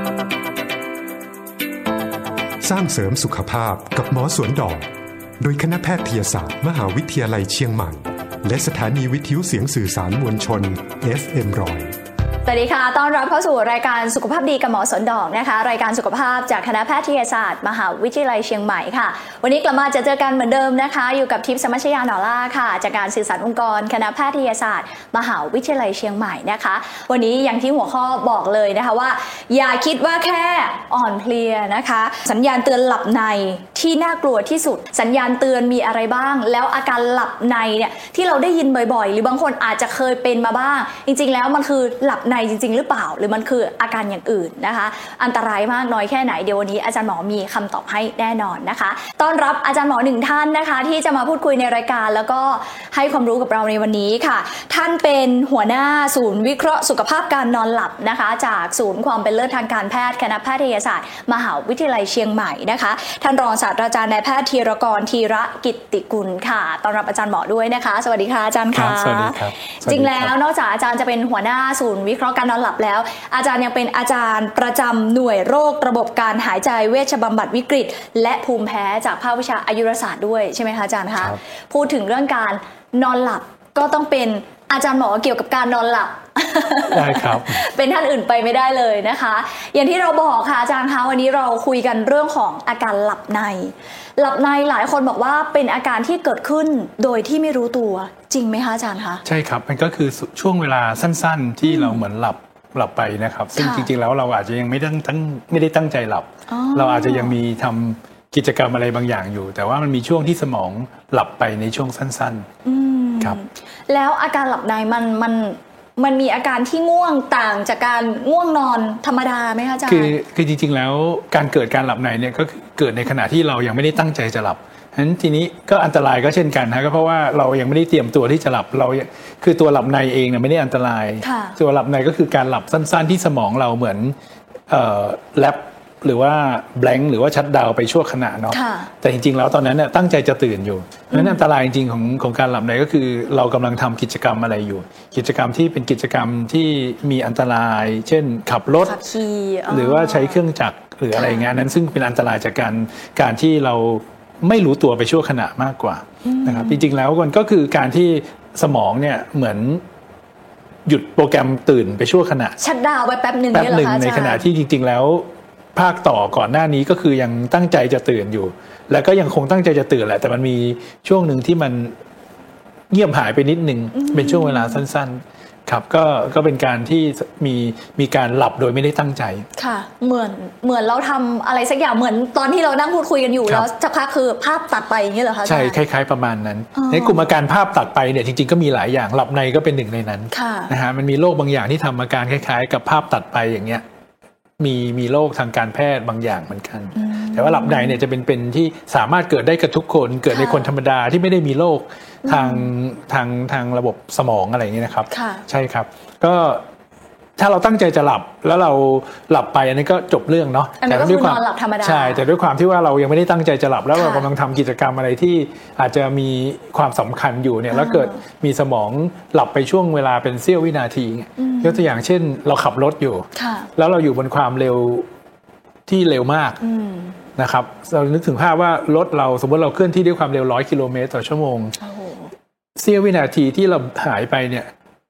สร้างเสริมสุขภาพกับหมอสวนดอกโดยคณะแพทยศาสตร์มหาวิทยาลัยเชียงใหม่และสถานีวิทยุเสียงสื่อสารมวลชน FM 100 สวัสดีค่ะต้อนรับเข้าสู่รายการสุขภาพดีกับหมอสวนดอกนะคะรายการสุขภาพจากคณะแพทยศาสตร์มหาวิทยาลัยเชียงใหม่ค่ะวันนี้กลับมาเจอกันเหมือนเดิมนะคะอยู่กับทิพย์ สมัชยาหนอล่าค่ะจากการสื่อสารองค์กรคณะแพทยศาสตร์มหาวิทยาลัยเชียงใหม่นะคะวันนี้อย่างที่หัวข้อบอกเลยนะคะว่าอย่าคิดว่าแค่อ่อนเพลียนะคะสัญญาณเตือนหลับในที่น่ากลัวที่สุดสัญญาณเตือนมีอะไรบ้างแล้วอาการหลับในเนี่ยที่เราได้ยินบ่อยๆหรือบางคนอาจจะเคยเป็นมาบ้างจริงๆแล้วมันคือหลับในจริงๆหรือเปล่าหรือมันคืออาการอย่างอื่นนะคะอันตรายมากน้อยแค่ไหนเดี๋ยววันนี้อาจารย์หมอมีคำตอบให้แน่นอนนะคะต้อนรับอาจารย์หมอหนึ่งท่านนะคะที่จะมาพูดคุยในรายการแล้วก็ให้ความรู้กับเราในวันนี้ค่ะท่านเป็นหัวหน้าศูนย์วิเคราะห์สุขภาพการนอนหลับนะคะจากศูนย์ความเป็นเลิศทางการแพทย์คณะแพทยศาสตร์มหาวิทยาลัยเชียงใหม่นะคะท่านรองศาสตราจารย์นายแพทย์ธีรกรธีระกิตติกุลค่ะต้อนรับอาจารย์หมอด้วยนะคะสวัสดีค่ะอาจารย์ค่ะสวัสดีครับจริงแล้วนอกจากอาจารย์จะเป็นหัวหน้าศูนย์วิเคราะห์การนอนหลับแล้วอาจารย์ยังเป็นอาจารย์ประจำหน่วยโรคระบบการหายใจเวชบำบัดวิกฤตและภูมิแพ้จากภาควิชาอายุรศาสตร์ด้วยใช่ไหมคะอาจารย์คะพูดถึงเรื่องการนอนหลับก็ต้องเป็นอาจารย์หมอเกี่ยวกับการนอนหลับได้ครับเป็นท่านอื่นไปไม่ได้เลยนะคะอย่างที่เราบอกค่ะอาจารย์คะวันนี้เราคุยกันเรื่องของอาการหลับในหลับในหลายคนบอกว่าเป็นอาการที่เกิดขึ้นโดยที่ไม่รู้ตัวจริงไหมคะอาจารย์คะใช่ครับมันก็คือช่วงเวลาสั้นๆที่เราเหมือนหลับไปนะครับซึ่งจริงๆแล้วเราอาจจะยังไม่ได้ตั้งใจหลับเราอาจจะยังมีทำกิจกรรมอะไรบางอย่างอยู่แต่ว่ามันมีช่วงที่สมองหลับไปในช่วงสั้นๆครับแล้วอาการหลับในมันมีอาการที่ง่วงต่างจากการง่วงนอนธรรมดาไหมคะอาจารย์คือจริงๆแล้วการเกิดการหลับในเนี่ยก็เกิดในขณะที่เรายังไม่ได้ตั้งใจจะหลับฉะนั้นทีนี้ก็อันตรายก็เช่นกันนะก็เพราะว่าเรายังไม่ได้เตรียมตัวที่จะหลับเราคือตัวหลับในเองเนี่ยไม่ได้อันตรายตัวหลับในก็คือการหลับสั้นๆที่สมองเราเหมือนแลบหรือว่าแบงค์หรือว่าชัตดาวน์ไปชั่วขณะเนาะแต่จริงๆแล้วตอนนั้นเนี่ยตั้งใจจะตื่นอยู่เพราะฉะนั้นอันตรายจริงๆของการหลับในก็คือเรากำลังทำกิจกรรมอะไรอยู่กิจกรรมที่เป็นกิจกรรมที่มีอันตรายเช่นขับรถหรือว่าใช้เครื่องจักรหรืออะไรเงี้ยนั้นซึ่งเป็นอันตรายจากการที่เราไม่รู้ตัวไปชั่วขณะมากกว่านะครับจริงๆแล้วมันก็คือการที่สมองเนี่ยเหมือนหยุดโปรแกรมตื่นไปชั่วขณะชัตดาวน์ไว้แป๊บหนึ่งในขณะที่จริงๆแล้วภาคต่อก่อนหน้านี้ก็คือยังตั้งใจจะตื่นอยู่แล้วก็ยังคงตั้งใจจะตื่นแหละแต่มันมีช่วงหนึ่งที่มันเงียบหายไปนิดนึงเป็นช่วงเวลาสั้นๆครับก็เป็นการที่มีการหลับโดยไม่ได้ตั้งใจค่ะเหมือนเราทำอะไรสักอย่างเหมือนตอนที่เรานั่งพูดคุยกันอยู่แล้วสักพักคือภาพตัดไปอย่างนี้เหรอคะใช่คล้ายๆประมาณนั้นในกลุ่มอาการภาพตัดไปเนี่ยจริงๆก็มีหลายอย่างหลับในก็เป็นหนึ่งในนั้นนะฮะมันมีโรคบางอย่างที่ทำอาการคล้ายๆกับภาพตัดไปอย่างเงี้ยมีโรคทางการแพทย์บางอย่างเหมือนกันแต่ว่าหลับในเนี่ยจะเป็นที่สามารถเกิดได้กับทุกคนเกิดในคนธรรมดาที่ไม่ได้มีโรคทางระบบสมองอะไรอย่างนี้นะครับใช่ครับก็ถ้าเราตั้งใจจะหลับแล้วเราหลับไปอันนี้ก็จบเรื่องเนาะแต่ด้วยความหลับธรรมดาใช่แต่ด้วยความที่ว่าเรายังไม่ได้ตั้งใจจะหลับแล้วเรากำลังทำกิจกรรมอะไรที่อาจจะมีความสำคัญอยู่เนี่ยแล้วเกิดมีสมองหลับไปช่วงเวลาเป็นเสี้ยววินาทียกตัวอย่างเช่นเราขับรถอยู่แล้วเราอยู่บนความเร็วที่เร็วมากนะครับเรานึกถึงภาพว่ารถเราสมมติเราเคลื่อนที่ด้วยความเร็ว100 กิโลเมตรต่อชั่วโมงเสี้ยววินาทีที่เราหายไปเนี่ย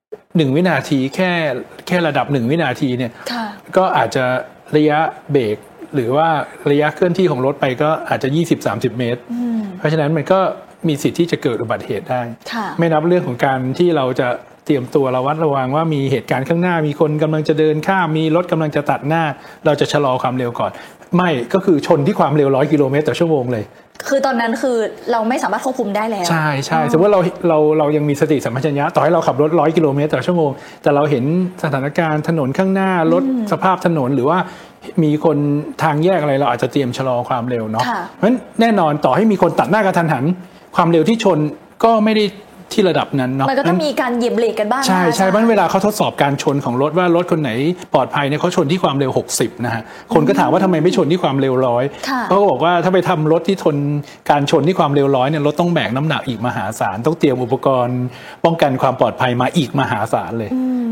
1 วินาทีแค่ระดับ1 วินาทีเนี่ยก็อาจจะระยะเบรกหรือว่าระยะเคลื่อนที่ของรถไปก็อาจจะ 20-30 เมตรเพราะฉะนั้นมันก็มีสิทธิ์ที่จะเกิดอุบัติเหตุได้ไม่นับเรื่องของการที่เราจะเตรียมตัวระวัดระวังว่ามีเหตุการณ์ข้างหน้ามีคนกำลังจะเดินข้ามมีรถกำลังจะตัดหน้าเราจะชะลอความเร็วก่อนไม่ก็คือชนที่ความเร็ว100 กิโลเมตรต่อชั่วโมงเลยคือตอนนั้นคือเราไม่สามารถควบคุมได้แล้วใช่ใช่สมมติเรายังมีสติสัมปชัญญะต่อให้เราขับรถ100 กิโลเมตรต่อชั่วโมงแต่เราเห็นสถานการณ์ถนนข้างหน้ารถสภาพถนนหรือว่ามีคนทางแยกอะไรเราอาจจะเตรียมชะลอความเร็วเนาะเพราะฉะนั้นแน่นอนต่อให้มีคนตัดหน้ากระทันหันความเร็วที่ชนก็ไม่ได้ที่ระดับนั้นเนาะมันก็ต้องมีการเหยียบเบรกกันบ้างใช่ใช่เพราะเวลาเขาทดสอบการชนของรถว่ารถคนไหนปลอดภัยเนี่ยเขาชนที่ความเร็ว60นะฮะคนก็ถามว่าทำไมไม่ชนที่ความเร็ว100เขาก็บอกว่าถ้าไปทำรถที่ทนการชนที่ความเร็ว100เนี่ยรถต้องแบกน้ำหนักอีกมหาศาลต้องเตรียมอุปกรณ์ป้องกันความปลอดภัยมาอีกมหาศาลเลย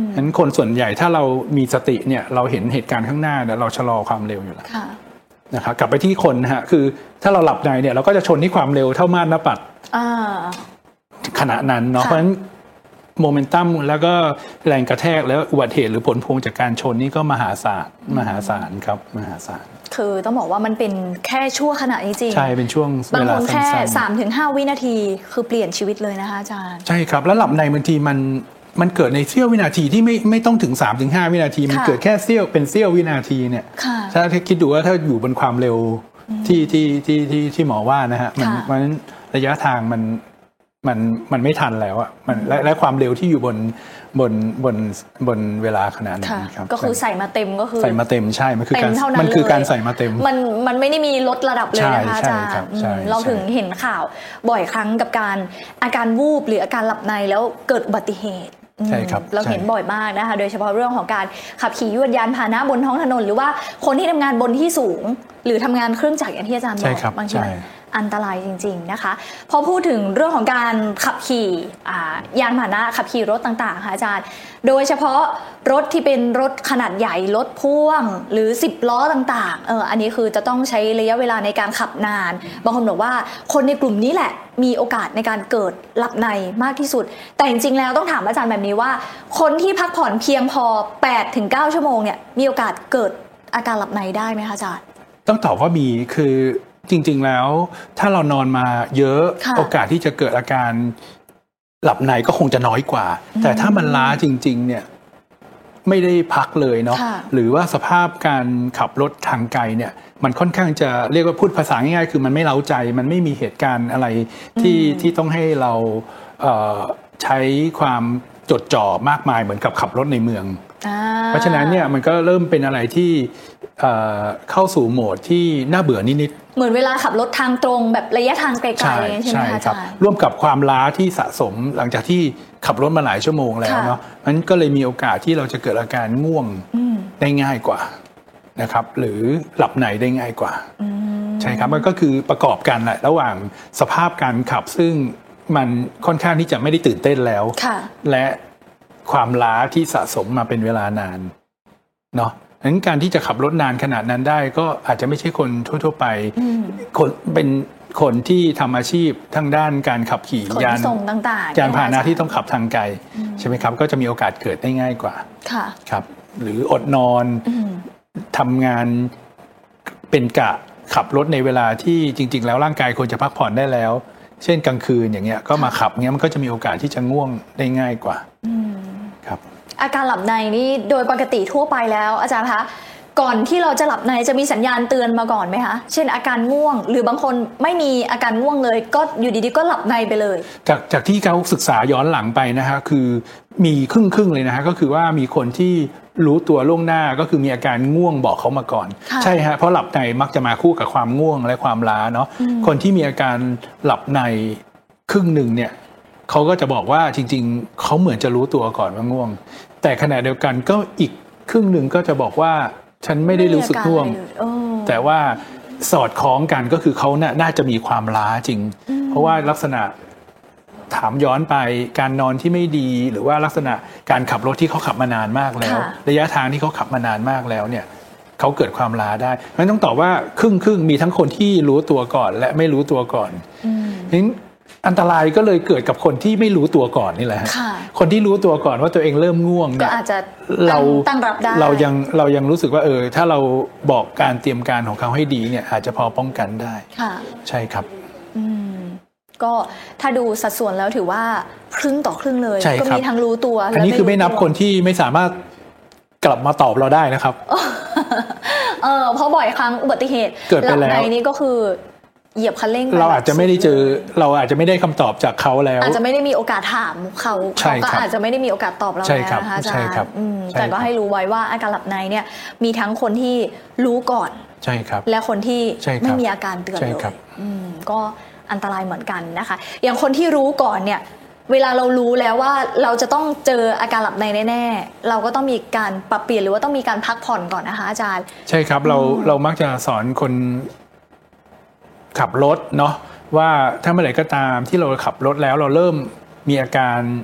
นั้นคนส่วนใหญ่ถ้าเรามีสติเนี่ยเราเห็นเหตุการณ์ข้างหน้าเราชะลอความเร็วอยู่แล้วนะครับกลับไปที่คนนะฮะคือถ้าเราหลับในเนี่ยเราก็จะชนที่ความเร็วเท่ามาตรหน้าปัดขณะนั้นเนาะเพราะฉะนั้นโมเมนตัมแล้วก็แรงกระแทกแล้วอุบัติเหตุหรือผลพวงจากการชนนี่ก็มหาศาลครับมหาศาลคือต้องบอกว่ามันเป็นแค่ชั่วขณะจริงๆใช่เป็นช่วงเวลาสั้นๆบางคนแค่ 3-5 วินาทีคือเปลี่ยนชีวิตเลยนะคะอาจารย์ใช่ครับแล้วหลับในบางทีมันเกิดในเสี้ยววินาทีที่ไม่ต้องถึง 3-5 วินาทีมันเกิดแค่เสี้ยววินาทีเนี่ยถ้าคิดดูว่าถ้าอยู่บนความเร็วที่หมอว่านะฮะมันระยะทางมันไม่ทันแล้วอ่ะและความเร็วที่อยู่บนเวลาขนาดนั้นครับก็คือใส่มาเต็มก็คือใส่มาเต็มใช่มันคือการใส่มาเต็มมันไม่ได้มีลดระดับเลยนะคะอาจารย์เราถึงเห็นข่าวบ่อยครั้งกับอาการวูบหรืออาการหลับในแล้วเกิดอุบัติเหตุใช่ครับเราเห็นบ่อยมากนะคะโดยเฉพาะเรื่องของการขับขี่ยวดยานพาหนะบนท้องถนนหรือว่าคนที่ทำงานบนที่สูงหรือทำงานเครื่องจักรอย่างที่อาจารย์บอกบางทีอันตรายจริงๆนะคะพอพูดถึงเรื่องของการขับขี่ยานพาหนะขับขี่รถต่างๆค่ะอาจารย์โดยเฉพาะรถที่เป็นรถขนาดใหญ่รถพ่วงหรือ10ล้อต่างๆอันนี้คือจะต้องใช้ระยะเวลาในการขับนานบางคนบอกว่าคนในกลุ่มนี้แหละมีโอกาสในการเกิดหลับในมากที่สุดแต่จริงๆแล้วต้องถามอาจารย์แบบนี้ว่าคนที่พักผ่อนเพียงพอ 8-9 ชั่วโมงเนี่ยมีโอกาสเกิดอาการหลับในได้ไหมคะอาจารย์ต้องตอบว่ามีคือจริงๆแล้วถ้าเรานอนมาเยอะโอกาสที่จะเกิดอาการหลับในก็คงจะน้อยกว่าแต่ถ้ามันล้าจริงๆเนี่ยไม่ได้พักเลยเนาะหรือว่าสภาพการขับรถทางไกลเนี่ยมันค่อนข้างจะเรียกว่าพูดภาษาง่ายๆคือมันไม่เร้าใจมันไม่มีเหตุการณ์อะไรที่ต้องให้เราใช้ความจดจ่อมากมายเหมือนกับขับรถในเมืองเพราะฉะนั้นเนี่ยมันก็เริ่มเป็นอะไรที่เข้าสู่โหมดที่น่าเบื่อนิดๆเหมือนเวลาขับรถทางตรงแบบระยะทางไกลๆใช่ไหมคะอาจารย์ร่วมกับความล้าที่สะสมหลังจากที่ขับรถมาหลายชั่วโมงแล้วเนาะมันก็เลยมีโอกาสที่เราจะเกิดอาการง่วงได้ง่ายกว่านะครับหรือหลับในได้ง่ายกว่าใช่ครับมันก็คือประกอบกันแหละระหว่างสภาพการขับซึ่งมันค่อนข้างที่จะไม่ได้ตื่นเต้นแล้วและความล้าที่สะสมมาเป็นเวลานานเนาะดังนั้นการที่จะขับรถนานขนาดนั้นได้ก็อาจจะไม่ใช่คนทั่วๆไปคนเป็นคนที่ทำอาชีพทางด้านการขับขี่ยานต่างๆยานพาหนะที่ต้องขับทางไกลใช่ไหมครับก็จะมีโอกาสเกิดได้ง่ายกว่าครับหรืออดนอนทำงานเป็นกะขับรถในเวลาที่จริงๆแล้วร่างกายควรจะพักผ่อนได้แล้วเช่นกลางคืนอย่างเงี้ยก็มาขับเงี้ยมันก็จะมีโอกาสที่จะง่วงได้ง่ายกว่าครับอาการหลับในนี่โดยปกติทั่วไปแล้วอาจารย์คะก่อนที่เราจะหลับในจะมีสัญญาณเตือนมาก่อนไหมคะเช่นอาการง่วงหรือบางคนไม่มีอาการง่วงเลยก็อยู่ดีๆก็หลับในไปเลยจากที่เขาศึกษาย้อนหลังไปนะฮะคือมีครึ่งเลยนะฮะก็คือว่ามีคนที่รู้ตัวล่วงหน้าก็คือมีอาการง่วงบอกเขามาก่อนใช่ฮะเพราะหลับในมักจะมาคู่กับความง่วงและความล้าเนาะคนที่มีอาการหลับในครึ่งหนึ่งเนี่ยเขาก็จะบอกว่าจริงๆเขาเหมือนจะรู้ตัวก่อนว่าง่วงแต่ขณะเดียวกันก็อีกครึ่งหนึ่งก็จะบอกว่าฉันไม่ได้รู้สึกง่วงแต่ว่าสอดคล้องกันก็คือเขาน่าจะมีความล้าจริงเพราะว่าลักษณะถามย้อนไปการนอนที่ไม่ดีหรือว่าลักษณะการขับรถที่เขาขับมานานมากแล้วระยะทางที่เขาขับมานานมากแล้วเนี่ยเขาเกิดความล้าได้เพราะฉะนั้นต้องตอบว่าครึ่งมีทั้งคนที่รู้ตัวก่อนและไม่รู้ตัวก่อนเพราะฉะนั้นอันตรายก็เลยเกิดกับคนที่ไม่รู้ตัวก่อนนี่แหละคนที่รู้ตัวก่อนว่าตัวเองเริ่มง่วงก็อาจจะตั้งรับได้เรายังรู้สึกว่าถ้าเราบอกการเตรียมการของเขาให้ดีเนี่ยอาจจะพอป้องกันได้ใช่ครับก็ถ้าดูสัดส่วนแล้วถือว่าครึ่งต่อครึ่งเลยก็มีทั้งรู้ตัวอันนี้คือไม่นับคนที่ไม่สามารถกลับมาตอบเราได้นะครับเพราะบ่อยครั้งอุบัติเหตุเกิดไปแล้วในนี้ก็คือเหยียบคันเร่งเราอาจจะไม่ได้เราอาจจะไม่ได้คำตอบจากเขาแล้วอาจจะไม่ได้มีโอกาสถามเขาก็อาจจะไม่ได้มีโอกาสตอบเราแล้วนะคะอาจารย์แต่ก็ให้รู้ไว้ว่าอาการหลับในเนี่ยมีทั้งคนที่รู้ก่อนใช่ครับและคนที่ไม่มีอาการเตือนเลยก็อันตรายเหมือนกันนะคะอย่างคนที่รู้ก่อนเนี่ยเวลาเรารู้แล้วว่าเราจะต้องเจออาการหลับในแน่ๆเราก็ต้องมีการปรับเปลี่ยนหรือว่าต้องมีการพักผ่อนก่อนนะคะอาจารย์ใช่ครับเรามักจะสอนคนขับรถเนาะว่าถ้าเมื่อไหร่ก็ตามที่เราขับรถแล้วเราเริ่มมีอาการ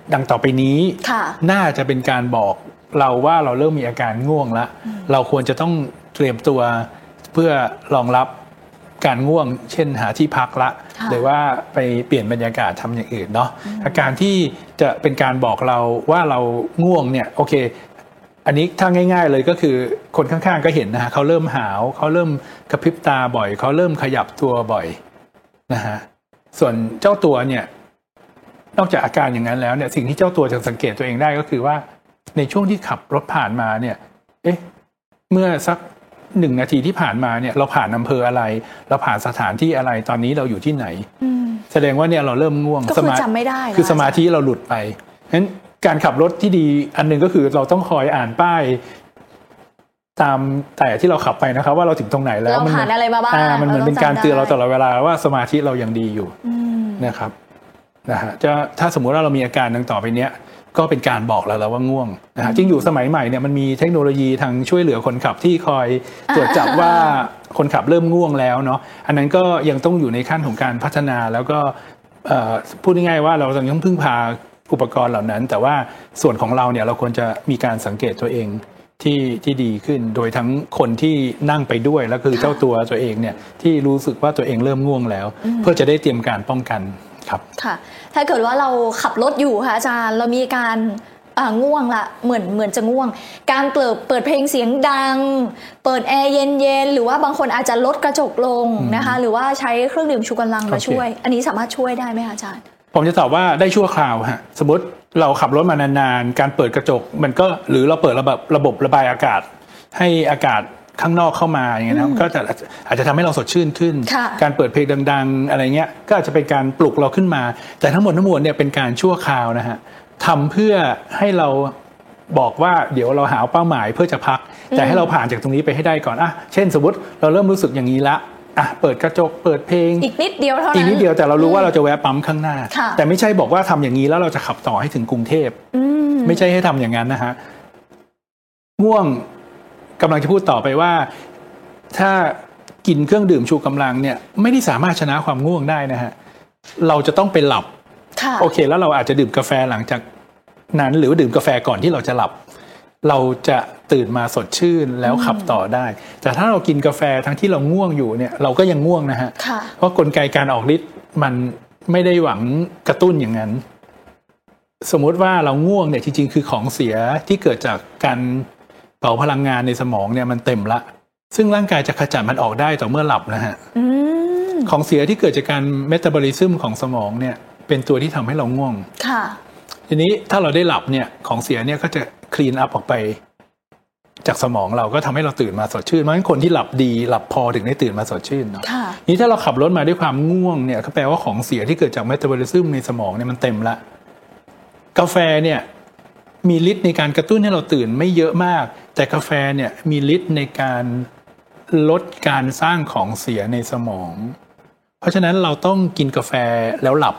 ดังต่อไปนี้น่าจะเป็นการบอกเราว่าเราเริ่มมีอาการง่วงแล้วเราควรจะต้องเตรียมตัวเพื่อรองรับการง่วงเช่นหาที่พักละหรือว่าไปเปลี่ยนบรรยากาศทำอย่างอื่นเนาะอาการที่จะเป็นการบอกเราว่าเราง่วงเนี่ยโอเคอันนี้ถ้าง่ายๆเลยก็คือคนข้างๆก็เห็นนะฮะเขาเริ่มหาวเขาเริ่มกระพริบตาบ่อยเขาเริ่มขยับตัวบ่อยนะฮะส่วนเจ้าตัวเนี่ยนอกจากอาการอย่างนั้นแล้วเนี่ยสิ่งที่เจ้าตัวจะสังเกตตัวเองได้ก็คือว่าในช่วงที่ขับรถผ่านมาเนี่ยเมื่อสัก1 นาทีที่ผ่านมาเนี่ยเราผ่านอำเภออะไรเราผ่านสถานที่อะไรตอนนี้เราอยู่ที่ไหนแสดงว่าเนี่ยเราเริ่มง่วงก็คือจำไม่ได้คือสมาธิเราหลุดไปงั้นการขับรถที่ดีอันนึงก็คือเราต้องคอยอ่านป้ายตามแต่ที่เราขับไปนะครับว่าเราถึงตรงไหนแล้วเราผ่านอะไรมาบ้างมันเหมือนเป็นการเตือนเราตลอดเวลาว่าสมาธิเรายังดีอยู่นะครับนะฮะจะถ้าสมมุติว่าเรามีอาการดังต่อไปเนี้ยก็เป็นการบอกเราแล้วว่าง่วงนะฮะจริงอยู่สมัยใหม่เนี่ยมันมีเทคโนโลยีทางช่วยเหลือคนขับที่คอยตรวจจับว่าคนขับเริ่มง่วงแล้วเนาะอันนั้นก็ยังต้องอยู่ในขั้นของการพัฒนาแล้วก็พูดง่ายๆว่าเราต้องพึ่งพาอุปกรณ์เหล่านั้นแต่ว่าส่วนของเราเนี่ยเราควรจะมีการสังเกตตัวเองที่ดีขึ้นโดยทั้งคนที่นั่งไปด้วยแล้วคือเจ้าตัวเองเนี่ยที่รู้สึกว่าตัวเองเริ่มง่วงแล้วเพื่อจะได้เตรียมการป้องกันครับค่ะถ้าเกิดว่าเราขับรถอยู่ค่ะอาจารย์เรามีการง่วงละเหมือนจะง่วงการเปิดเพลงเสียงดังเปิดแอร์เย็นๆหรือว่าบางคนอาจจะลดกระจกลงนะคะหรือว่าใช้เครื่องดื่มชูกำลังมาช่วยอันนี้สามารถช่วยได้ไหมคะอาจารย์ผมจะตอบว่าได้ชั่วคราวฮะสมมติเราขับรถมานานๆการเปิดกระจกมันก็หรือเราเปิดระบบระบายอากาศให้อากาศข้างนอกเข้ามาอย่างเงี้ยนะก็จะอาจจะทำให้เราสดชื่นขึ้นการเปิดเพลงดังๆอะไรเงี้ยก็อาจจะเป็นการปลุกเราขึ้นมาแต่ทั้งหมดทั้งมวลเนี่ยเป็นการชั่วคราวนะฮะทำเพื่อให้เราบอกว่าเดี๋ยวเราหาเป้าหมายเพื่อจะพักแต่ให้เราผ่านจากตรงนี้ไปให้ได้ก่อนเช่นสมมติเราเริ่มรู้สึกอย่างนี้ละเปิดกระจกเปิดเพลงอีกนิดเดียวเท่านั้นอีกนิดเดียวแต่เรารู้ว่าเราจะแวะปั๊มข้างหน้าแต่ไม่ใช่บอกว่าทำอย่างนี้แล้วเราจะขับต่อให้ถึงกรุงเทพไม่ใช่ให้ทำอย่างนั้นนะฮะง่วงกำลังจะพูดต่อไปว่าถ้ากินเครื่องดื่มชูกำลังเนี่ยไม่ได้สามารถชนะความง่วงได้นะฮะเราจะต้องไปหลับโอเคแล้วเราอาจจะดื่มกาแฟหลังจากนั้นหรือว่าดื่มกาแฟก่อนที่เราจะหลับเราจะตื่นมาสดชื่นแล้วขับต่อได้แต่ถ้าเรากินกาแฟทั้งที่เราง่วงอยู่เนี่ยเราก็ยังง่วงนะฮะเพราะกลไกการออกฤทธิ์มันไม่ได้หวังกระตุ้นอย่างนั้นสมมุติว่าเราง่วงเนี่ยจริงๆคือของเสียที่เกิดจากการเผาพลังงานในสมองเนี่ยมันเต็มละซึ่งร่างกายจะขจัดมันออกได้ต่อเมื่อหลับนะฮะของเสียที่เกิดจากการเมตาบอลิซึมของสมองเนี่ยเป็นตัวที่ทำให้เราง่วงทีนี้ถ้าเราได้หลับเนี่ยของเสียเนี่ยก็จะคลีนอัพออกไปจากสมองเราก็ทำให้เราตื่นมาสดชื่นเพราะฉะนั้นคนที่หลับดีหลับพอถึงได้ตื่นมาสดชื่นเนาะนี้ถ้าเราขับรถมาด้วยความง่วงเนี่ยก็แปลว่าของเสียที่เกิดจากเมตาบอลิซึมในสมองเนี่ยมันเต็มละกาแฟเนี่ยมีฤทธิ์ในการกระตุ้นให้เราตื่นไม่เยอะมากแต่กาแฟเนี่ยมีฤทธิ์ในการลดการสร้างของเสียในสมองเพราะฉะนั้นเราต้องกินกาแฟแล้วหลับ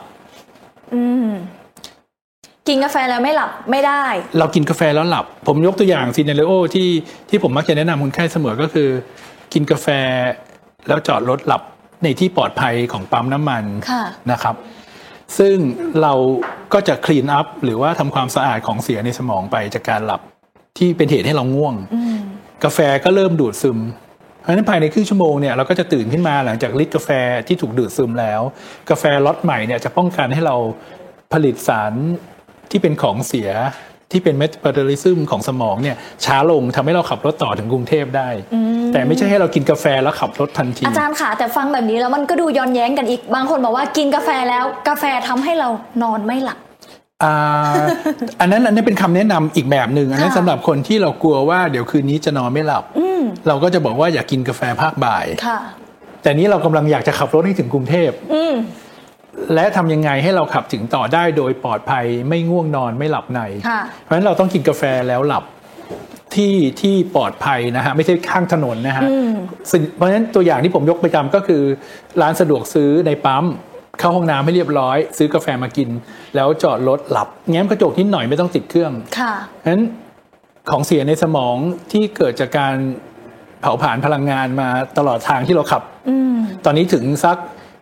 กินกาแฟแล้วไม่หลับไม่ได้เรากินกาแฟแล้วหลับผมยกตัวอย่างซีเนเรโอที่ผมมักจะแนะนำคนไข้เสมอก็คือกินกาแฟแล้วจอดรถหลับในที่ปลอดภัยของปั๊มน้ำมันนะครับซึ่งเราก็จะคลีนอัพหรือว่าทำความสะอาดของเสียในสมองไปจากการหลับที่เป็นเหตุให้เราง่วงกาแฟก็เริ่มดูดซึมเพราะฉะนั้นภายในครึ่งชั่วโมงเนี่ยเราก็จะตื่นขึ้นมาหลังจากฤทธิ์กาแฟที่ถูกดูดซึมแล้วกาแฟล็อตใหม่เนี่ยจะป้องกันให้เราผลิตสารที่เป็นของเสียที่เป็นเมตาบอลิซึมของสมองเนี่ยช้าลงทำให้เราขับรถต่อถึงกรุงเทพได้แต่ไม่ใช่ให้เรากินกาแฟแล้วขับรถทันทีอาจารย์ค่ะแต่ฟังแบบนี้แล้วมันก็ดูย้อนแย้งกันอีกบางคนบอกว่ากินกาแฟแล้วกาแฟทำให้เรานอนไม่หลับอันนั้นเป็นคำแนะนำอีกแบบหนึ่งอันนั้นสำหรับคนที่เรากลัวว่าเดี๋ยวคืนนี้จะนอนไม่หลับเราก็จะบอกว่าอย่ากินกาแฟภาคบ่ายแต่นี้เรากำลังอยากจะขับรถให้ถึงกรุงเทพและทำยังไงให้เราขับถึงต่อได้โดยปลอดภัยไม่ง่วงนอนไม่หลับในเพราะฉะนั้นเราต้องกินกาแฟแล้วหลับที่ปลอดภัยนะฮะไม่ใช่ข้างถนนนะฮะเพราะฉะนั้นตัวอย่างที่ผมยกประจำก็คือร้านสะดวกซื้อในปั๊มเข้าห้องน้ำให้เรียบร้อยซื้อกาแฟมากินแล้วจอดรถหลับแง้มกระจกนิดหน่อยไม่ต้องติดเครื่องเพราะฉะนั้นของเสียในสมองที่เกิดจากการเผาผลาญพลังงานมาตลอดทางที่เราขับตอนนี้ถึงสัก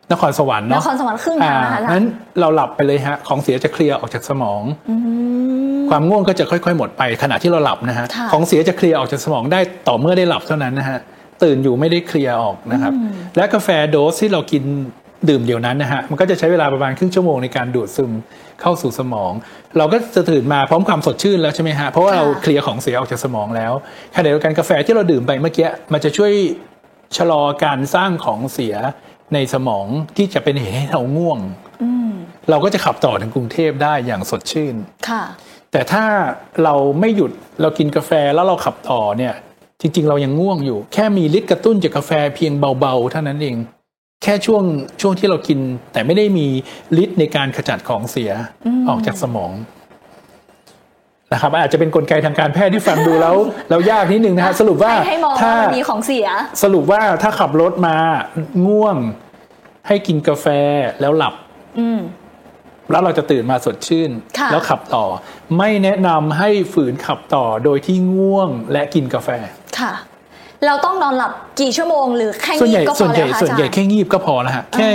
นครสวรรค์เนาะนครสวรรค์ครึ่งทางนะคะนั้นเราหลับไปเลยฮะของเสียจะเคลียร์ออกจากสมองความง่วงก็จะค่อยๆหมดไปขณะที่เราหลับนะฮะของเสียจะเคลียร์ออกจากสมองได้ต่อเมื่อได้หลับเท่านั้นนะฮะตื่นอยู่ไม่ได้เคลียร์ออกนะครับและกาแฟโดสที่เรากินดื่มเดี๋ยวนั้นนะฮะมันก็จะใช้เวลาประมาณครึ่งชั่วโมงในการดูดซึมเข้าสู่สมองเราก็จะตื่นมาพร้อมความสดชื่นแล้วใช่ไหมฮะเพราะว่าเราเคลียร์ของเสียออกจากสมองแล้วขณะเดียวกันกาแฟที่เราดื่มไปเมื่อกี้มันจะช่วยชะลอการสร้างของเสียในสมองที่จะเป็นเหตุให้เราง่วงเราก็จะขับต่อถึงกรุงเทพได้อย่างสดชื่นค่ะแต่ถ้าเราไม่หยุดเรากินกาแฟแล้วเราขับต่อเนี่ยจริงๆเรายังง่วงอยู่แค่มีฤทธิ์กระตุ้นจากกาแฟเพียงเบาๆเท่านั้นเองแค่ช่วงที่เรากินแต่ไม่ได้มีฤทธิ์ในการขจัดของเสียออกจากสมองนะครับอาจจะเป็นกลไกทางการแพทย์ที่ฟังดูแล้วยากนิดนึงนะฮะสรุปว่าถ้ามีของเสียสรุปว่าถ้าขับรถมาง่วงให้กินกาแฟแล้วหลับแล้วเราจะตื่นมาสดชื่นแล้วขับต่อไม่แนะนำให้ฝืนขับต่อโดยที่ง่วงและกินกาแฟค่ะเราต้องนอนหลับกี่ชั่วโมงหรือแค่งีบก็พอแล้วคะส่วนใหญ่แค่งีบก็พอแล้วฮะแค่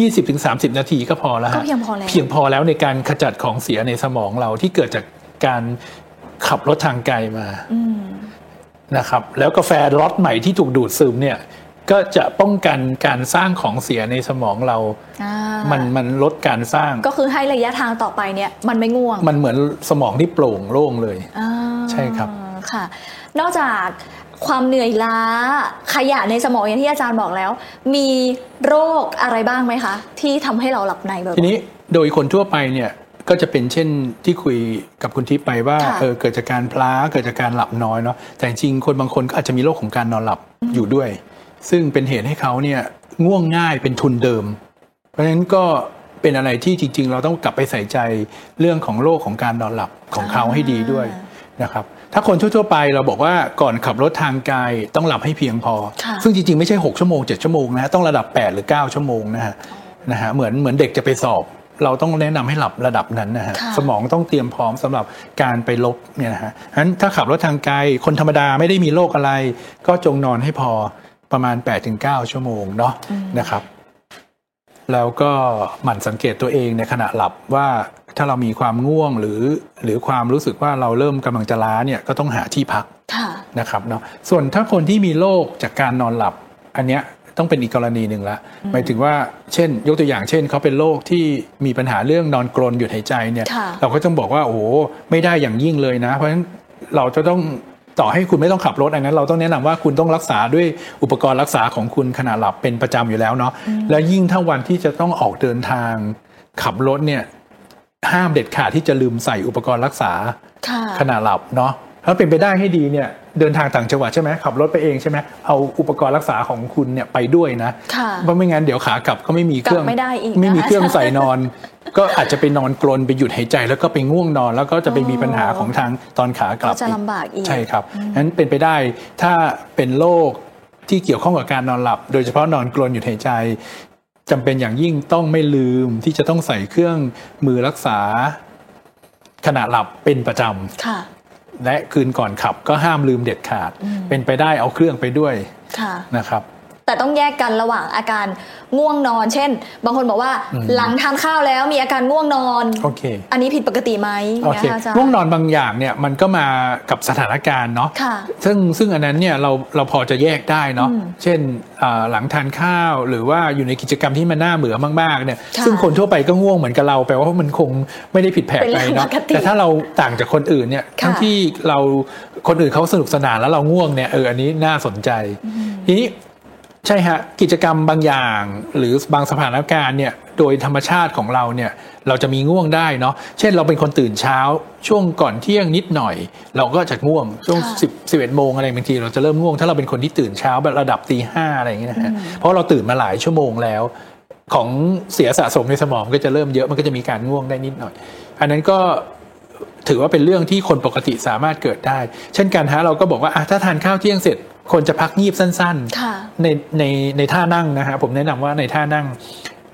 20-30 นาทีก็พอแล้วฮะเพียงพอแล้วในการขจัดของเสียในสมองเราที่เกิดจากการขับรถทางไกลมานะครับแล้วกาแฟล็อตใหม่ที่ถูกดูดซึมเนี่ยก็จะป้องกันการสร้างของเสียในสมองเรามันลดการสร้างก็คือให้ระยะทางต่อไปเนี่ยมันไม่ง่วงมันเหมือนสมองที่โปร่งโล่งเลยใช่ครับค่ะนอกจากความเหนื่อยล้าขยะในสมองอย่างที่อาจารย์บอกแล้วมีโรคอะไรบ้างไหมคะที่ทำให้เราหลับในแบบทีนี้โดยคนทั่วไปเนี่ยก็จะเป็นเช่นที่คุยกับคุณทิพย์ไปว่าเกิดจากการพลาเกิดจากการหลับน้อยเนาะแต่จริงคนบางคนก็อาจจะมีโรคของการนอนหลับอยู่ด้วยซึ่งเป็นเหตุให้เขาเนี่ยง่วงง่ายเป็นทุนเดิมเพราะฉะนั้นก็เป็นอะไรที่จริงๆเราต้องกลับไปใส่ใจเรื่องของโรคของการนอนหลับของเขาให้ดีด้วยนะครับถ้าคนทั่วๆไปเราบอกว่าก่อนขับรถทางไกลต้องหลับให้เพียงพอซึ่งจริงๆไม่ใช่6ชั่วโมง7ชั่วโมงนะต้องระดับ8หรือ9ชั่วโมงนะฮะเหมือนเด็กจะไปสอบเราต้องแนะนำให้หลับระดับนั้นนะฮะสมองต้องเตรียมพร้อมสำหรับการไปลบเนี่ยนะฮะฉะนั้นถ้าขับรถทางไกลคนธรรมดาไม่ได้มีโรคอะไรก็จงนอนให้พอประมาณ 8-9 ชั่วโมงเนาะนะครับแล้วก็หมั่นสังเกตตัวเองในขณะหลับว่าถ้าเรามีความง่วงหรือความรู้สึกว่าเราเริ่มกำลังจะล้าเนี่ยก็ต้องหาที่พักนะครับเนาะส่วนถ้าคนที่มีโรคจากการนอนหลับอันเนี้ยต้องเป็นอีกกรณีหนึ่งละหมายถึงว่าเช่นยกตัวอย่างเช่นเขาเป็นโรคที่มีปัญหาเรื่องนอนกรนหยุดหายใจเนี่ยเราก็ต้องบอกว่าโอ้ไม่ได้อย่างยิ่งเลยนะเพราะฉะนั้นเราจะต้องต่อให้คุณไม่ต้องขับรถอันนั้นเราต้องแนะนำว่าคุณต้องรักษาด้วยอุปกรณ์รักษาของคุณขณะหลับเป็นประจำอยู่แล้วเนาะแล้วยิ่งถ้าวันที่จะต้องออกเดินทางขับรถเนี่ยห้ามเด็ดขาดที่จะลืมใส่อุปกรณ์รักษาขณะหลับเนาะถ้าเป็นไปได้ให้ดีเนี่ยเดินทางต่างจังหวัดใช่ไหมขับรถไปเองใช่ไหมเอาอุปกรณ์รักษาของคุณเนี่ยไปด้วยนะเพราะไม่งั้นเดี๋ยวขากลับก็ไม่มีเครื่องไม่มีเครื่องใส่นอนก็อาจจะไปนอนกรนไปหยุดหายใจแล้วก็ไปง่วงนอนแล้วก็จะไปมีปัญหาของทางตอนขากลับจะลำบากอีกใช่ครับนั้นเป็นไปได้ถ้าเป็นโรคที่เกี่ยวข้องกับการนอนหลับโดยเฉพาะนอนกรนหยุดหายใจจำเป็นอย่างยิ่งต้องไม่ลืมที่จะต้องใส่เครื่องมือรักษาขณะหลับเป็นประจำและคืนก่อนขับก็ห้ามลืมเด็ดขาดเป็นไปได้เอาเครื่องไปด้วยนะครับแต่ต้องแยกกันระหว่างอาการง่วงนอนเช่นบางคนบอกว่าหลังทานข้าวแล้วมีอาการง่วงนอนอันนี้ผิดปกติไหมง่วงนอนบางอย่างเนี่ยมันก็มากับสถานการณ์เนาะซึ่งอันนั้นเนี่ยเราพอจะแยกได้เนาะเช่นหลังทานข้าวหรือว่าอยู่ในกิจกรรมที่มันน่าเบื่อมากๆเนี่ยซึ่งคนทั่วไปก็ง่วงเหมือนกับเราแปลว่ามันคงไม่ได้ผิดแผกไปเนาะแต่ถ้าเราต่างจากคนอื่นเนี่ยทั้งที่เราคนอื่นเขาสนุกสนานแล้วเราง่วงเนี่ยอันนี้น่าสนใจทีนี้ใช่ฮะกิจกรรมบางอย่างหรือบางสถานการณ์เนี่ยโดยธรรมชาติของเราเนี่ยเราจะมีง่วงได้เนาะเช่นเราเป็นคนตื่นเช้าช่วงก่อนเที่ยงนิดหน่อยเราก็จะง่วงช่วง11 โมงอะไรบางทีเราจะเริ่มง่วงถ้าเราเป็นคนที่ตื่นเช้าแบบระดับตี 5อะไรอย่างเงี้ยนะฮะเพราะเราตื่นมาหลายชั่วโมงแล้วของเสียสะสมในสมองก็จะเริ่มเยอะมันก็จะมีการง่วงได้นิดหน่อยอันนั้นก็ถือว่าเป็นเรื่องที่คนปกติสามารถเกิดได้เช่นกันฮะเราก็บอกว่าถ้าทานข้าวเที่ยงเสร็จคนจะพักงีบสั้นๆในท่านั่งนะฮะผมแนะนำว่าในท่านั่ง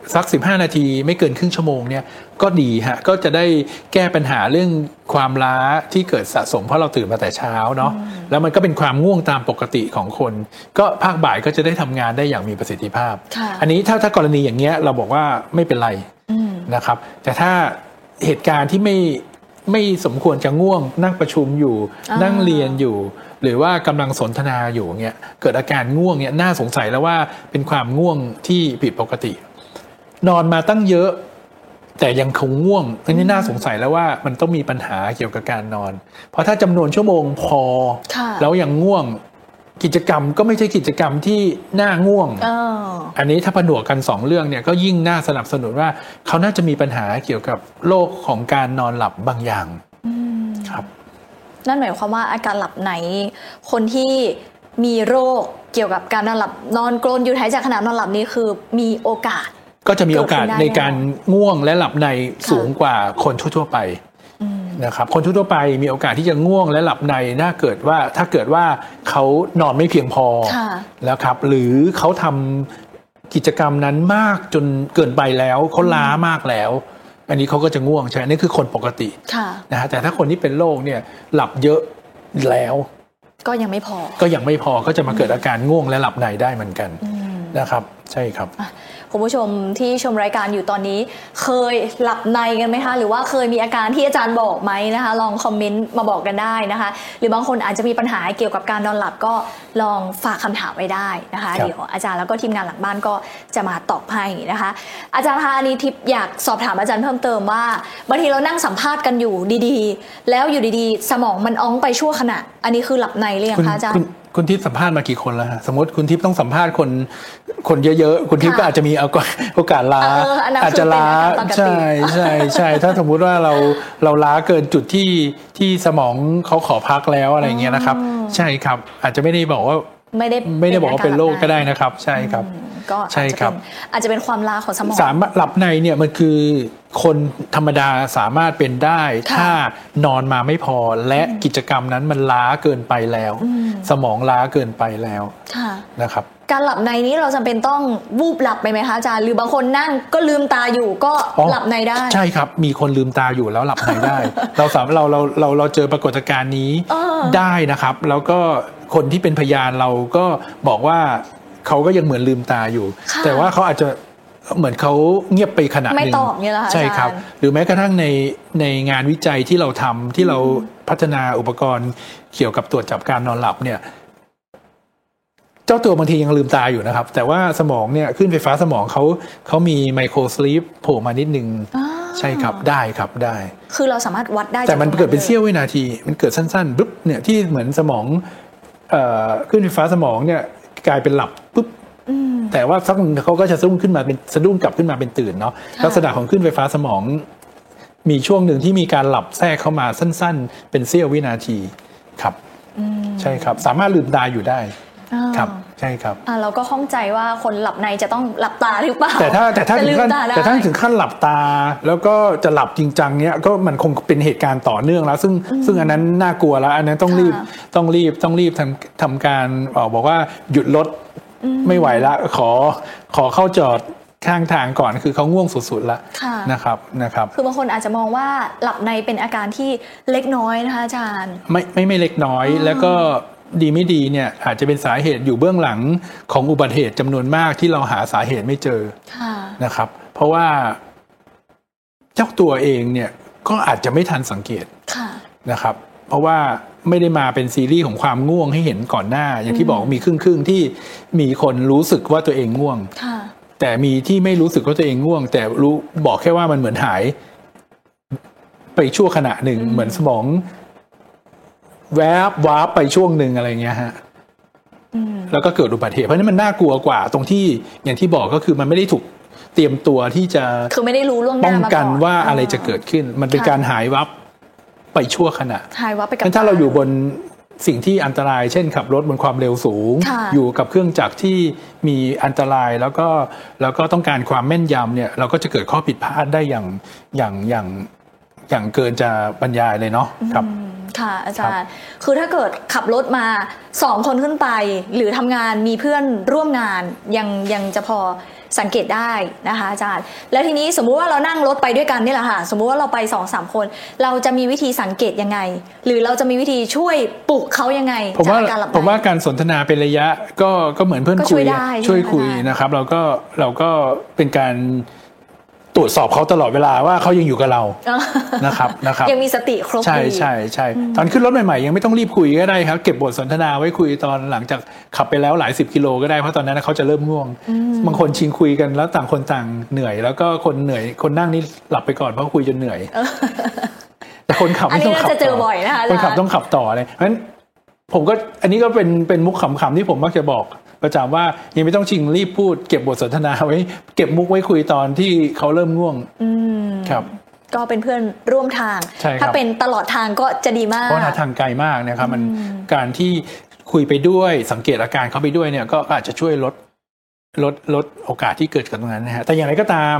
สัก15 นาทีไม่เกินครึ่งชั่วโมงเนี่ยก็ดีฮะก็จะได้แก้ปัญหาเรื่องความล้าที่เกิดสะสมเพราะเราตื่นมาแต่เช้าเนาะแล้วมันก็เป็นความง่วงตามปกติของคนก็ภาคบ่ายก็จะได้ทำงานได้อย่างมีประสิทธิภาพอันนี้ถ้ากรณีอย่างเงี้ยเราบอกว่าไม่เป็นไรนะครับแต่ถ้าเหตุการณ์ที่ไม่สมควรจะง่วงนั่งประชุมอยู่นั่งเรียนอยู่หรือว่ากำลังสนทนาอยู่เงี้ยเกิดอาการง่วงเนี่ยน่าสงสัยแล้วว่าเป็นความง่วงที่ผิดปกตินอนมาตั้งเยอะแต่ยังคงง่วงอันนี้น่าสงสัยแล้วว่ามันต้องมีปัญหาเกี่ยวกับการนอนเพราะถ้าจำนวนชั่วโมงพอแล้วยังง่วงกิจกรรมก็ไม่ใช่กิจกรรมที่น่าง่วงอันนี้ถ้าผนวกกัน2เรื่องเนี่ยก็ยิ่งน่าสนับสนุนว่าเขาน่าจะมีปัญหาเกี่ยวกับโรคของการนอนหลับบางอย่างครับนั่นหมายความว่าอาการหลับในคนที่มีโรคเกี่ยวกับการนอนหลับนอนกรนอยู่หายใจขณะนอนหลับนี้คือมีโอกาสก็จะมีโอกาสในการง่วงและหลับในสูงกว่าคนทั่วไปนะครับคนทั่วไปมีโอกาสที่จะง่วงและหลับในถ้าเกิดว่าเขานอนไม่เพียงพอแล้วครับหรือเขาทำกิจกรรมนั้นมากจนเกินไปแล้วเขาล้ามากแล้วอันนี้เขาก็จะง่วงใช่นี่คือคนปกตินะฮะแต่ถ้าคนที่เป็นโรคเนี่ยหลับเยอะแล้วก็ยังไม่พอก็จะมาเกิดอาการง่วงและหลับในได้เหมือนกันนะครับใช่ครับคุณผู้ชมที่ชมรายการอยู่ตอนนี้เคยหลับในกันไหมคะหรือว่าเคยมีอาการที่อาจารย์บอกไหมนะคะลองคอมเมนต์มาบอกกันได้นะคะหรือบางคนอาจจะมีปัญหาเกี่ยวกับการนอนหลับก็ลองฝากคำถามไว้ได้นะคะเดี๋ยวอาจารย์แล้วก็ทีมงานหลังบ้านก็จะมาตอบให้นะคะอาจารย์คะอันนี้ทิพย์อยากสอบถามอาจารย์เพิ่มเติมว่าบางทีเรานั่งสัมภาษณ์กันอยู่ดีๆแล้วอยู่ดีๆสมองมันอ้องไปชั่วขณะอันนี้คือหลับในหรือยังคะอาจารย์คุณทิพย์สัมภาษณ์มากี่คนแล้วฮะสมมติคุณทิพย์ต้องสัมภาษณ์คนเยอะๆคุณทิพย์ก็อาจจะมีโอกาสล้าอาจจะล้าใช่ถ้าสมมุติว่าเราล้าเกินจุดที่สมองเขาขอพักแล้วอะไรเงี้ยนะครับใช่ครับอาจจะไม่ได้บอกว่าเป็นโรคก็ได้นะครับใช่ครับก็ใช่ครับอาจจะเป็นความล้าของสมองสามารถหลับในเนี่ยมันคือคนธรรมดาสามารถเป็นได้ถ้านอนมาไม่พอและกิจกรรมนั้นมันล้าเกินไปแล้วสมองล้าเกินไปแล้วนะครับการหลับในนี้เราจำเป็นต้องวูบหลับไปไหมคะอาจารย์หรือบางคนนั่งก็ลืมตาอยู่ก็หลับในได้ใช่ครับมีคนลืมตาอยู่แล้วหลับในได้ เราเจอปรากฏการณ์นี้ได้นะครับแล้วก็คนที่เป็นพยานเราก็บอกว่าเขาก็ยังเหมือนลืมตาอยู่แต่ว่าเขาอาจจะเหมือนเขาเงียบไปขณะนึงไม่ตอบเนี่ยแหละใช่ครับหรือแม้กระทั่งในงานวิจัยที่เราทำที่เราพัฒนาอุปกรณ์เกี่ยวกับตรวจจับการนอนหลับเนี่ยเจ้าตัวบางทียังลืมตาอยู่นะครับแต่ว่าสมองเนี่ยขึ้นไฟฟ้าสมองเขามีไมโครสลีปโผล่มานิดนึงใช่ครับได้ครับได้คือเราสามารถวัดได้แต่มันเกิดเป็นเสี้ยววินาทีมันเกิดสั้นๆปุ๊บเนี่ยที่เหมือนสมองขึ้นไฟฟ้าสมองเนี่ยกลายเป็นหลับปุ๊บแต่ว่าสักเขาก็จะสะดุ้งกลับขึ้นมาเป็นตื่นเนาะลักษณะของขึ้นไฟฟ้าสมองมีช่วงหนึ่งที่มีการหลับแทรกเข้ามาสั้นๆเป็นเสี้ยววินาทีครับใช่ครับสามารถลืมตาอยู่ได้ครับใช่ครับเราก็ข้องใจว่าคนหลับในจะต้องหลับตาหรือเปล่าแต่ถ้าถึงขั้นหลับตาแล้วก็จะหลับจริงจังเนี้ยก็มันคงเป็นเหตุการณ์ต่อเนื่องแล้วซึ่งอันนั้นน่ากลัวแล้วอันนั้นต้องรีบทำการบอกว่าหยุดรถไม่ไหวละขอเข้าจอดข้างทางก่อนคือเขาง่วงสุดๆแล้วนะครับคือบางคนอาจจะมองว่าหลับในเป็นอาการที่เล็กน้อยนะคะอาจารย์ไม่เล็กน้อยแล้วก็ดีไม่ดีเนี่ยอาจจะเป็นสาเหตุอยู่เบื้องหลังของอุบัติเหตุจำนวนมากที่เราหาสาเหตุไม่เจอนะครับเพราะว่าเจ้าตัวเองเนี่ยก็อาจจะไม่ทันสังเกตนะครับเพราะว่าไม่ได้มาเป็นซีรีส์ของความง่วงให้เห็นก่อนหน้าอย่างที่บอกมีครึ่งที่มีคนรู้สึกว่าตัวเองง่วงแต่มีที่ไม่รู้สึกว่าตัวเองง่วงแต่บอกแค่ว่ามันเหมือนหายไปชั่วขณะหนึ่งเหมือนสมองแวบวาร์ปไปช่วงหนึ่งอะไรเงี้ยฮะแล้วก็เกิดอุบัติเหตุเพราะนั้นมันน่ากลัวกว่าตรงที่อย่างที่บอกก็คือมันไม่ได้ถูกเตรียมตัวที่จะคือไม่ได้รู้ล่วงหน้าป้องกันว่าอะไรจะเกิดขึ้นมันเป็นการหายวับไปชั่วขณะหายวับไปกับถ้าเราอยู่บนสิ่งที่อันตรายเช่นขับรถบนความเร็วสูงอยู่กับเครื่องจักรที่มีอันตรายแล้วก็ต้องการความแม่นยำเนี่ยเราก็จะเกิดข้อผิดพลาดได้อย่างเกินจะบรรยายเลยเนาะครับค่ะอาจารย์คือถ้าเกิดขับรถมา2 คนขึ้นไปหรือทำงานมีเพื่อนร่วมงานยังจะพอสังเกตได้นะคะอาจารย์แล้วทีนี้สมมุติว่าเรานั่งรถไปด้วยกันนี่แหละค่ะสมมุติว่าเราไป 2-3 คนเราจะมีวิธีสังเกตยังไงหรือเราจะมีวิธีช่วยปลุกเขายังไงจากการหลับในผมว่าการสนทนาเป็นระยะก็เหมือนเพื่อนคุยช่วยคุยนะครับเราก็เป็นการตรวจสอบเขาตลอดเวลาว่าเขายังอยู่กับเรานะครับยังมีสติครบใช่ตอนขึ้นรถใหม่ๆยังไม่ต้องรีบคุยก็ได้ครับเก็บบทสนทนาไว้คุยตอนหลังจากขับไปแล้วหลาย10 กิโลก็ได้เพราะตอนนั้นเขาจะเริ่มง่วงบางคนชิงคุยกันแล้วต่างคนต่างเหนื่อยแล้วก็คนเหนื่อยคนนั่งนี่หลับไปก่อนเพราะคุยจนเหนื่อยแต่คนขับไม่ต้องขับต่อคนขับต้องขับต่อเลยเพราะฉะนั้นผมก็อันนี้ก็เป็นมุกขำๆที่ผมมักจะบอกประจำว่ายังไม่ต้องชิงรีบพูดเก็บบทสนทนาไว้เก็บมุกไว้คุยตอนที่เขาเริ่มง่วงครับก็เป็นเพื่อนร่วมทางถ้าเป็นตลอดทางก็จะดีมากเพราะทางไกลมากนะครับมันการที่คุยไปด้วยสังเกตอาการเขาไปด้วยเนี่ยก็อาจจะช่วยลดโอกาสที่เกิดกับตรงนั้นนะฮะแต่อย่างไรก็ตาม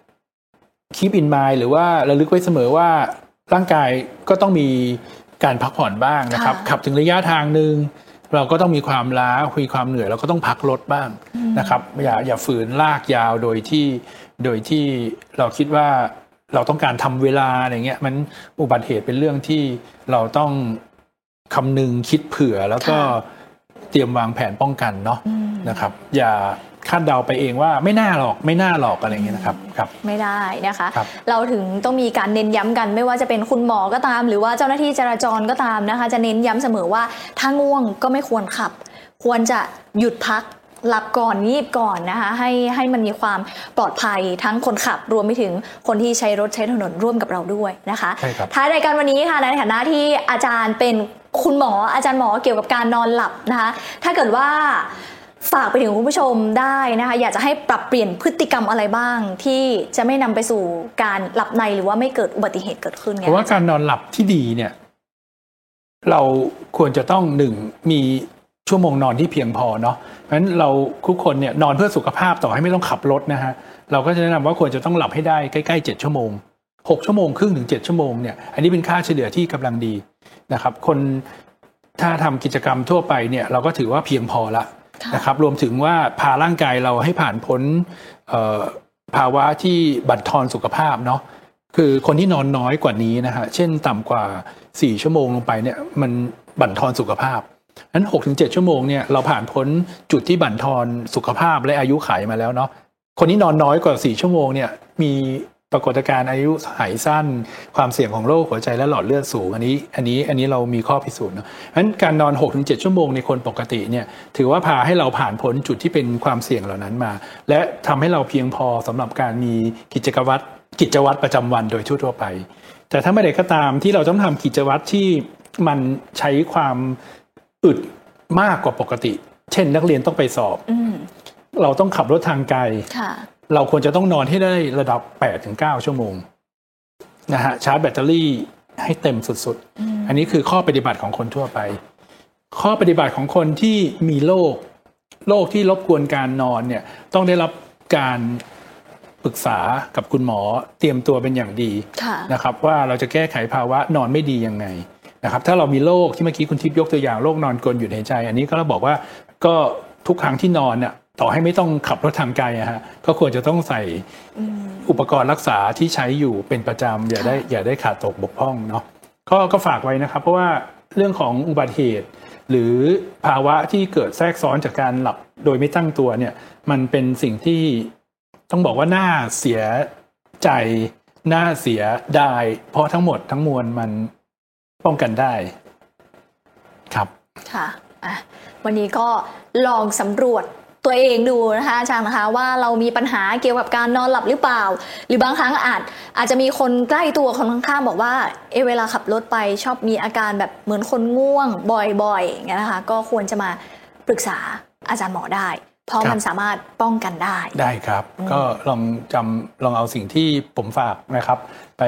keep in mind หรือว่าระลึกไว้เสมอว่าร่างกายก็ต้องมีการพักผ่อนบ้างนะครับขับถึงระยะทางนึงเราก็ต้องมีความล้ามีความเหนื่อยเราก็ต้องพักรถบ้างนะครับอย่าฝืนลากยาวโดยที่เราคิดว่าเราต้องการทำเวลาอะไรเงี้ยมันอุบัติเหตุเป็นเรื่องที่เราต้องคำนึงคิดเผื่อแล้วก็เตรียมวางแผนป้องกันเนาะนะครับอย่าคาดเดาไปเองว่าไม่น่าหรอกอะไรอย่างเงี้ยนะครับไม่ได้นะคะเราถึงต้องมีการเน้นย้ำกันไม่ว่าจะเป็นคุณหมอก็ตามหรือว่าเจ้าหน้าที่จราจรก็ตามนะคะจะเน้นย้ำเสมอว่าถ้าง่วงก็ไม่ควรขับควรจะหยุดพักหลับก่อนงีบก่อนนะคะให้มันมีความปลอดภัยทั้งคนขับรวมไปถึงคนที่ใช้รถใช้ถนนร่วมกับเราด้วยนะคะท้ายรายการวันนี้ค่ะในฐานะที่อาจารย์เป็นคุณหมออาจารย์หมอเกี่ยวกับการนอนหลับนะคะถ้าเกิดว่าฝากไปถึงคุณผู้ชมได้นะคะอยากจะให้ปรับเปลี่ยนพฤติกรรมอะไรบ้างที่จะไม่นำไปสู่การหลับในหรือว่าไม่เกิดอุบัติเหตุเกิดขึ้นเพราะว่าการนอนหลับที่ดีเนี่ยเราควรจะต้องมีชั่วโมงนอนที่เพียงพอเนาะเพราะฉะนั้นเราทุกคนเนี่ยนอนเพื่อสุขภาพต่อให้ไม่ต้องขับรถนะฮะเราก็จะแนะนำว่าควรจะต้องหลับให้ได้ใกล้ๆ7 ชั่วโมง6 ชั่วโมงครึ่งถึง7 ชั่วโมงเนี่ยอันนี้เป็นค่าเฉลี่ยที่กำลังดีนะครับคนถ้าทำกิจกรรมทั่วไปเนี่ยเราก็ถือว่าเพียงพอละนะครับรวมถึงว่าพาร่างกายเราให้ผ่านพ้นภาวะที่บั่นทอนสุขภาพเนาะคือคนที่นอนน้อยกว่านี้นะฮะเช่นต่ำกว่า4 ชั่วโมงลงไปเนี่ยมันบั่นทอนสุขภาพนั้น 6-7 ชั่วโมงเนี่ยเราผ่านพ้นจุดที่บั่นทอนสุขภาพและอายุขัยมาแล้วเนาะคนที่นอนน้อยกว่า4 ชั่วโมงเนี่ยมีปรากฏการณ์อายุขัยสั้นความเสี่ยงของโรคหัวใจและหลอดเลือดสูงอันนี้เรามีข้อพิสูจน์เนาะงั้นการนอน 6-7 ชั่วโมงในคนปกติเนี่ยถือว่าพาให้เราผ่านพ้นจุดที่เป็นความเสี่ยงเหล่านั้นมาและทำให้เราเพียงพอสำหรับการมีกิจวัตรประจำวันโดยทั่วไปแต่ถ้าไม่ได้ก็ตามที่เราต้องทำกิจวัตรที่มันใช้ความอึดมากกว่าปกติเช่นนักเรียนต้องไปสอบเราต้องขับรถทางไกลเราควรจะต้องนอนให้ได้ระดับ 8-9 ชั่วโมงนะฮะชาร์จแบตเตอรี่ให้เต็มสุดๆอันนี้คือข้อปฏิบัติของคนทั่วไปข้อปฏิบัติของคนที่มีโรคที่รบกวนการนอนเนี่ยต้องได้รับการปรึกษากับคุณหมอเตรียมตัวเป็นอย่างดีนะครับว่าเราจะแก้ไขภาวะนอนไม่ดียังไงนะครับถ้าเรามีโรคที่เมื่อกี้คุณทิพย์ยกตัวอย่างโรคนอนกรนหยุดหายใจอันนี้ก็เราบอกว่าก็ทุกครั้งที่นอนเนี่ยต่อให้ไม่ต้องขับรถทางไกลฮะก็ควรจะต้องใส่อุปกรณ์รักษาที่ใช้อยู่เป็นประจำอย่าได้ขาดตกบกพร่องเนาะก็ฝากไว้นะครับเพราะว่าเรื่องของอุบัติเหตุหรือภาวะที่เกิดแทรกซ้อนจากการหลับโดยไม่ตั้งตัวเนี่ยมันเป็นสิ่งที่ต้องบอกว่าน่าเสียใจน่าเสียดายเพราะทั้งหมดทั้งมวลมันป้องกันได้ครับค่ะวันนี้ก็ลองสำรวจตัวเองดูนะคะอาจารย์นะคะว่าเรามีปัญหาเกี่ยวกับการนอนหลับหรือเปล่าหรือบางครั้งอาจจะมีคนใกล้ตัวคนข้างๆบอกว่าเวลาขับรถไปชอบมีอาการแบบเหมือนคนง่วงบ่อยๆอย่างเงี้ยนะคะก็ควรจะมาปรึกษาอาจารย์หมอได้เพราะมันสามารถป้องกันได้ครับก็ลองเอาสิ่งที่ผมฝากนะครับไป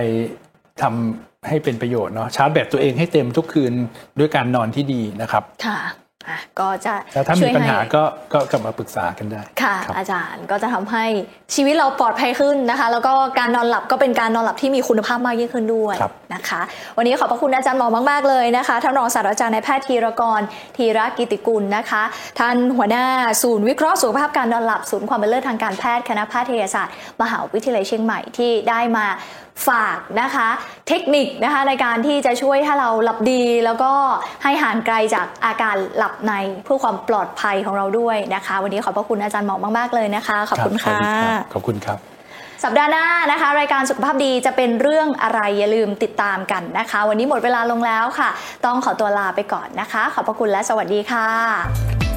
ทำให้เป็นประโยชน์เนาะชาร์จแบตตัวเองให้เต็มทุกคืนด้วยการนอนที่ดีนะครับค่ะก็จะแล้วถ้ามีปัญหาก็กลับมาปรึกษากันได้ค่ะอาจารย์ก็จะทำให้ชีวิตเราปลอดภัยขึ้นนะคะแล้วก็การนอนหลับก็เป็นการนอนหลับที่มีคุณภาพมากยิ่งขึ้นด้วยนะคะวันนี้ขอบพระคุณอาจารย์หมอมากๆเลยนะคะท่านรองศาสตราจารย์นายแพทย์ธีรกรธีรกิติกุลนะคะท่านหัวหน้าศูนย์วิเคราะห์สุขภาพการนอนหลับศูนย์ความเป็นเลิศทางการแพทย์คณะแพทยศาสตร์มหาวิทยาลัยเชียงใหม่ที่ได้มาฝากนะคะเทคนิคนะคะในการที่จะช่วยให้เราหลับดีแล้วก็ให้ห่างไกลจากอาการหลับในเพื่อความปลอดภัยของเราด้วยนะคะวันนี้ขอบพระคุณอาจารย์หมอมากๆเลยนะคะขอบคุณค่ะขอบคุณครับสัปดาห์หน้านะคะรายการสุขภาพดีจะเป็นเรื่องอะไรอย่าลืมติดตามกันนะคะวันนี้หมดเวลาลงแล้วค่ะต้องขอตัวลาไปก่อนนะคะขอบพระคุณและสวัสดีค่ะ